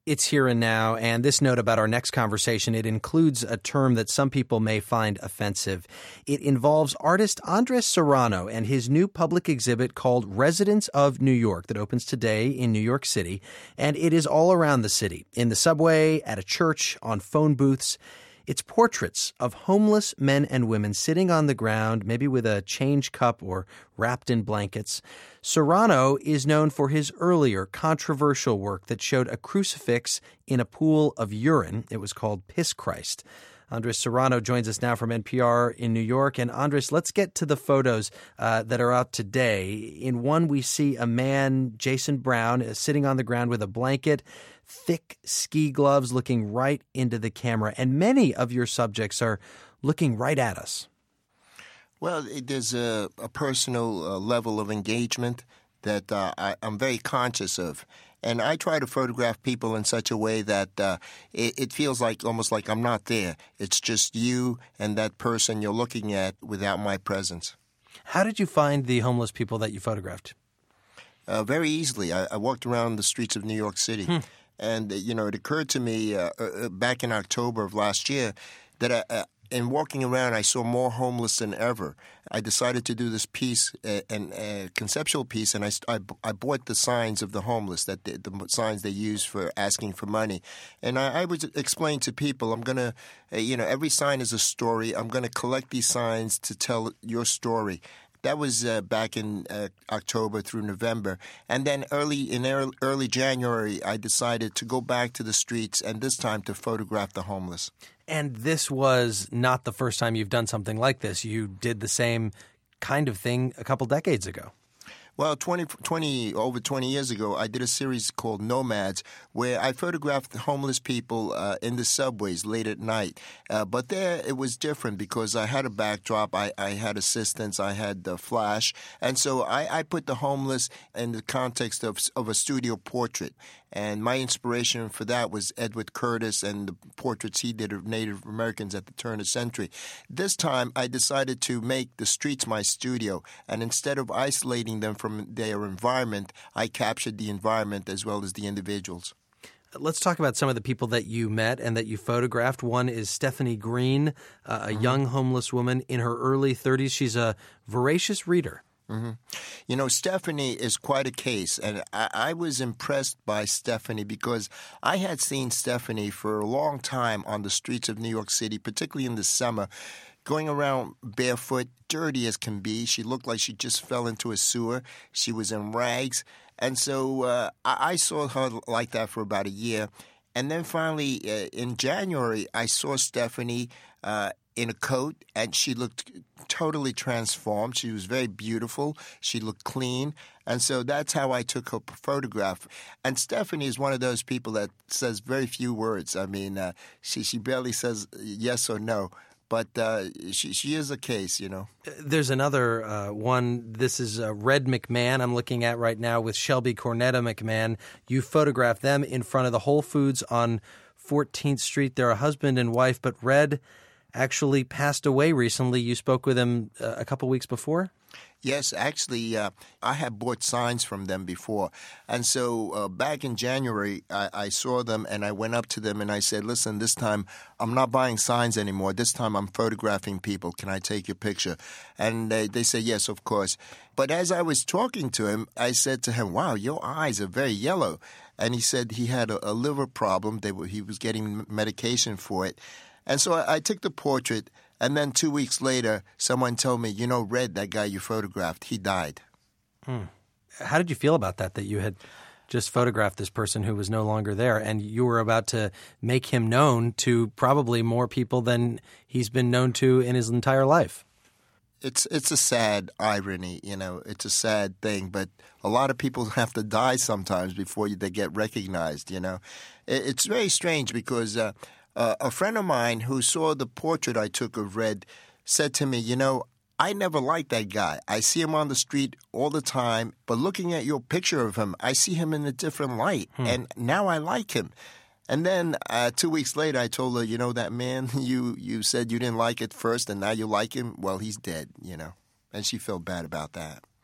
It's here and now, and this note about our next conversation, it includes a term that some people may find offensive. It involves artist Andres Serrano and his new public exhibit called Residents of New York that opens today in New York City, and it is all around the city, in the subway, at a church, on phone booths. It's portraits of homeless men and women sitting on the ground, maybe with a change cup or wrapped in blankets. Serrano is known for his earlier controversial work that showed a crucifix in a pool of urine. It was called Piss Christ. Andres Serrano joins us now from NPR in New York. And Andres, let's get to the photos that are out today. In one, we see a man, Jason Brown, sitting on the ground with a blanket, thick ski gloves, looking right into the camera. And many of your subjects are looking right at us. Well, there's a personal level of engagement that I'm very conscious of. And I try to photograph people in such a way that it feels like almost like I'm not there. It's just you and that person you're looking at without my presence. How did you find the homeless people that you photographed? Very easily. I walked around the streets of New York City. And, it occurred to me back in October of last year that in walking around, I saw more homeless than ever. I decided to do this piece, a conceptual piece, and I bought the signs of the homeless, the signs they use for asking for money. And I would explain to people, I'm going to, every sign is a story. I'm going to collect these signs to tell your story. That was back in October through November. And then early January, I decided to go back to the streets and this time to photograph the homeless. And this was not the first time you've done something like this. You did the same kind of thing a couple decades ago. Well, over 20 years ago, I did a series called Nomads, where I photographed homeless people in the subways late at night. But there it was different because I had a backdrop, I had assistance, I had the flash. And so I put the homeless in the context of a studio portrait. And my inspiration for that was Edward Curtis and the portraits he did of Native Americans at the turn of the century. This time, I decided to make the streets my studio. And instead of isolating them from their environment, I captured the environment as well as the individuals. Let's talk about some of the people that you met and that you photographed. One is Stephanie Green, a young homeless woman in her early 30s. She's a voracious reader. Stephanie is quite a case, and I was impressed by Stephanie because I had seen Stephanie for a long time on the streets of New York City, particularly in the summer, going around barefoot, dirty as can be. She looked like she just fell into a sewer. She was in rags. And so I saw her like that for about a year. And then finally, in January, I saw Stephanie in a coat, and she looked totally transformed. She was very beautiful. She looked clean. And so that's how I took her photograph. And Stephanie is one of those people that says very few words. I mean, she barely says yes or no. But she is a case, There's another one. This is Red McMahon I'm looking at right now with Shelby Cornetta McMahon. You photographed them in front of the Whole Foods on 14th Street. They're a husband and wife, but Red actually passed away recently. You spoke with him a couple weeks before? Yes, actually, I had bought signs from them before. And so back in January, I saw them and I went up to them and I said, listen, this time I'm not buying signs anymore. This time I'm photographing people. Can I take your picture? And they said, yes, of course. But as I was talking to him, I said to him, wow, your eyes are very yellow. And he said he had a liver problem. He was getting medication for it. And so I took the portrait, and then 2 weeks later, someone told me, Red, that guy you photographed, he died. How did you feel about that you had just photographed this person who was no longer there, and you were about to make him known to probably more people than he's been known to in his entire life? It's a sad irony, It's a sad thing, but a lot of people have to die sometimes before they get recognized, It's very strange because a friend of mine who saw the portrait I took of Red said to me, I never liked that guy. I see him on the street all the time, but looking at your picture of him, I see him in a different light, and now I like him. And then 2 weeks later, I told her, that man you said you didn't like at first, and now you like him, well, he's dead, And she felt bad about that.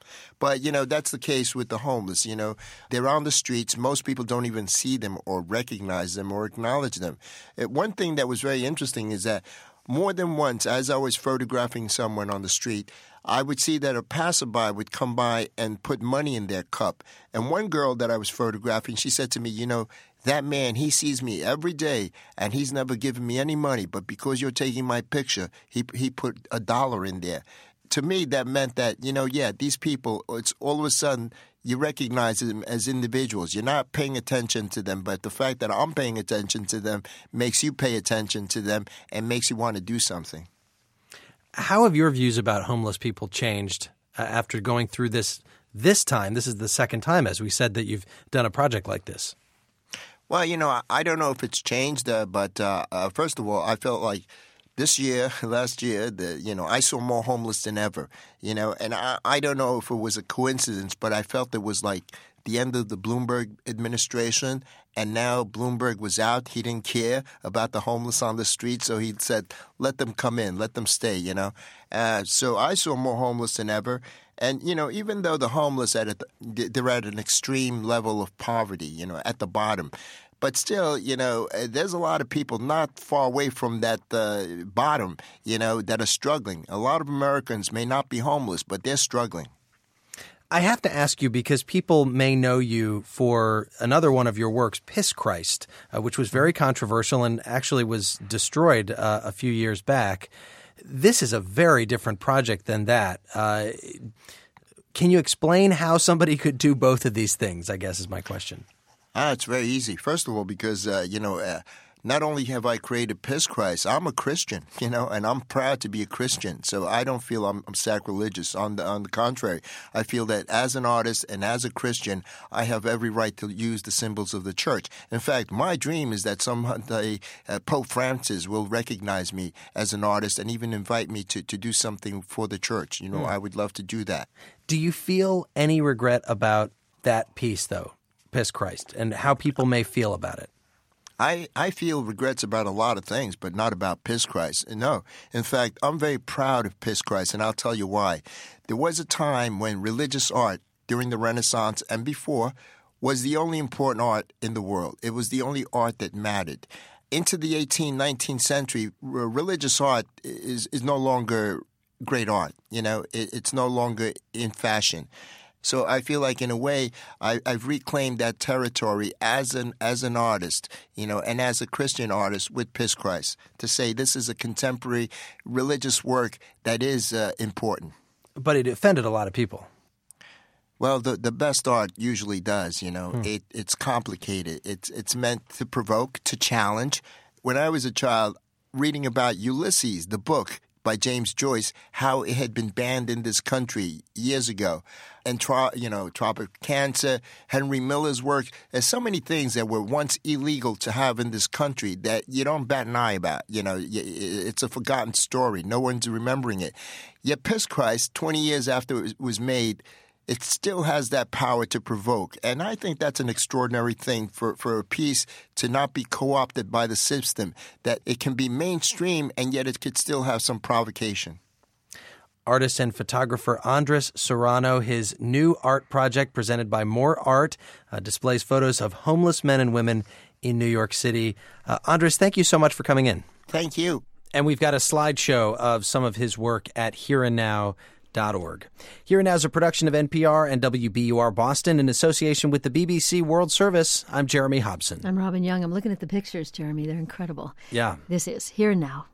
But, that's the case with the homeless. They're on the streets. Most people don't even see them or recognize them or acknowledge them. One thing that was very interesting is that more than once, as I was photographing someone on the street, I would see that a passerby would come by and put money in their cup. And one girl that I was photographing, she said to me, that man, he sees me every day, and he's never given me any money. But because you're taking my picture, he put $1 in there. To me, that meant that, these people, it's all of a sudden you recognize them as individuals. You're not paying attention to them, but the fact that I'm paying attention to them makes you pay attention to them and makes you want to do something. How have your views about homeless people changed after going through this time? This is the second time, as we said, that you've done a project like this. Well, I don't know if it's changed, but first of all, I felt like last year, I saw more homeless than ever, and I don't know if it was a coincidence, but I felt it was like the end of the Bloomberg administration, and now Bloomberg was out. He didn't care about the homeless on the street, so he said, let them come in, let them stay, So I saw more homeless than ever. And, even though the homeless, they're at an extreme level of poverty, at the bottom. But still, there's a lot of people not far away from that bottom, that are struggling. A lot of Americans may not be homeless, but they're struggling. I have to ask you because people may know you for another one of your works, Piss Christ, which was very controversial and actually was destroyed a few years back. This is a very different project than that. Can you explain how somebody could do both of these things, I guess is my question. It's very easy. First of all, because, not only have I created Piss Christ, I'm a Christian, and I'm proud to be a Christian. So I don't feel I'm sacrilegious. On the contrary, I feel that as an artist and as a Christian, I have every right to use the symbols of the church. In fact, my dream is that someday Pope Francis will recognize me as an artist and even invite me to do something for the church. I would love to do that. Do you feel any regret about that piece, though, Piss Christ, and how people may feel about it? I feel regrets about a lot of things, but not about Piss Christ. No. In fact, I'm very proud of Piss Christ, and I'll tell you why. There was a time when religious art during the Renaissance and before was the only important art in the world. It was the only art that mattered. Into the 18th, 19th century, religious art is no longer great art. It's no longer in fashion. So I feel like in a way I've reclaimed that territory as an artist, and as a Christian artist with Piss Christ to say this is a contemporary religious work that is important. But it offended a lot of people. Well, the best art usually does, It's complicated. It's meant to provoke, to challenge. When I was a child, reading about Ulysses, the book by James Joyce, how it had been banned in this country years ago. And, Tropic Cancer, Henry Miller's work. There's so many things that were once illegal to have in this country that you don't bat an eye about. It's a forgotten story. No one's remembering it. Yet Piss Christ, 20 years after it was made, it still has that power to provoke. And I think that's an extraordinary thing for a piece to not be co-opted by the system, that it can be mainstream and yet it could still have some provocation. Artist and photographer Andres Serrano, his new art project presented by More Art, displays photos of homeless men and women in New York City. Andres, thank you so much for coming in. Thank you. And we've got a slideshow of some of his work at hereandnow.org. Here and Now is a production of NPR and WBUR Boston in association with the BBC World Service. I'm Jeremy Hobson. I'm Robin Young. I'm looking at the pictures, Jeremy. They're incredible. Yeah. This is Here and Now.